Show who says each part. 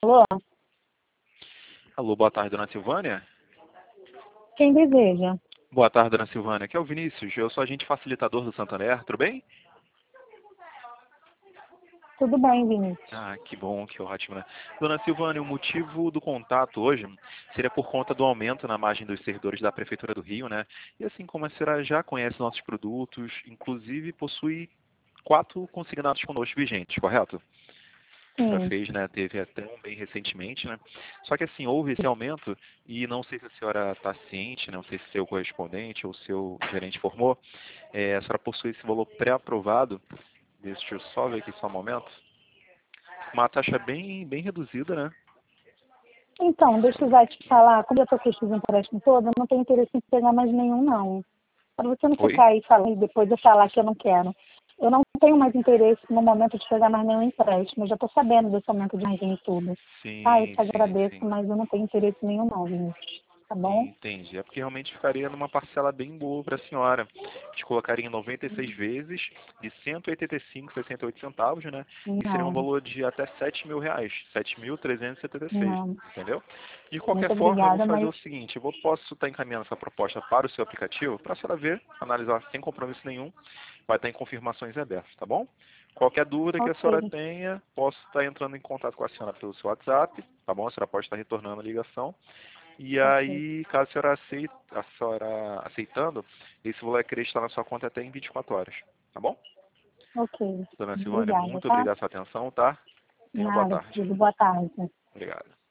Speaker 1: Alô?
Speaker 2: Alô, boa tarde, dona Silvânia.
Speaker 1: Quem deseja?
Speaker 2: Boa tarde, dona Silvânia. Aqui é o Vinícius, eu sou agente facilitador do Santander, tudo bem?
Speaker 1: Tudo bem, Vinícius.
Speaker 2: Ah, que bom, que ótimo, né? Dona Silvânia, o motivo do contato hoje seria por conta do aumento na margem dos servidores da Prefeitura do Rio, né? E assim como a senhora já conhece nossos produtos, inclusive possui 4 consignados conosco vigentes, correto? Que a senhora
Speaker 1: Sim.
Speaker 2: fez, né? Teve até um bem recentemente, né? Só que assim, houve esse aumento e não sei se a senhora está ciente, não sei se seu correspondente ou seu gerente informou, a senhora possui esse valor pré-aprovado, deixa eu só ver aqui só um momento, uma taxa bem reduzida, né?
Speaker 1: Então, deixa eu já te falar, como eu estou com esses empréstimos todos, eu não tenho interesse em pegar mais nenhum, não. Para você não
Speaker 2: Oi?
Speaker 1: ficar aí falando e depois eu falar que eu não quero. Eu não tenho mais interesse no momento de pegar mais nenhum empréstimo. Eu já estou sabendo desse aumento de margem e tudo. Ah, eu
Speaker 2: Sim,
Speaker 1: te
Speaker 2: sim,
Speaker 1: agradeço,
Speaker 2: sim.
Speaker 1: mas eu não tenho interesse nenhum, não, Vinícius. Tá bom?
Speaker 2: Entendi. É porque realmente ficaria numa parcela bem boa para a senhora. Te colocaria em 96 vezes de 185,68 centavos, né? E seria um
Speaker 1: Não,
Speaker 2: valor de até R$ 7.000, 7.376,
Speaker 1: não.
Speaker 2: entendeu? De
Speaker 1: Muito
Speaker 2: qualquer forma, eu vou
Speaker 1: obrigada,
Speaker 2: fazer
Speaker 1: mas
Speaker 2: o seguinte, posso estar encaminhando essa proposta para o seu aplicativo, para a senhora ver, analisar sem compromisso nenhum, vai estar em confirmações abertas, tá bom? Qualquer dúvida que a senhora
Speaker 1: ok,
Speaker 2: tenha, posso estar entrando em contato com a senhora pelo seu WhatsApp, tá bom? A senhora pode estar retornando a ligação. E
Speaker 1: ok,
Speaker 2: aí, caso a senhora aceitando, esse valor é acreditar na sua conta até em 24 horas. Tá bom?
Speaker 1: ok.
Speaker 2: Dona Silvânia,
Speaker 1: Obrigada,
Speaker 2: muito
Speaker 1: tá?
Speaker 2: obrigado pela sua atenção, tá? Tenha uma boa
Speaker 1: Nada,
Speaker 2: tarde.
Speaker 1: querido. Boa tarde.
Speaker 2: Obrigado.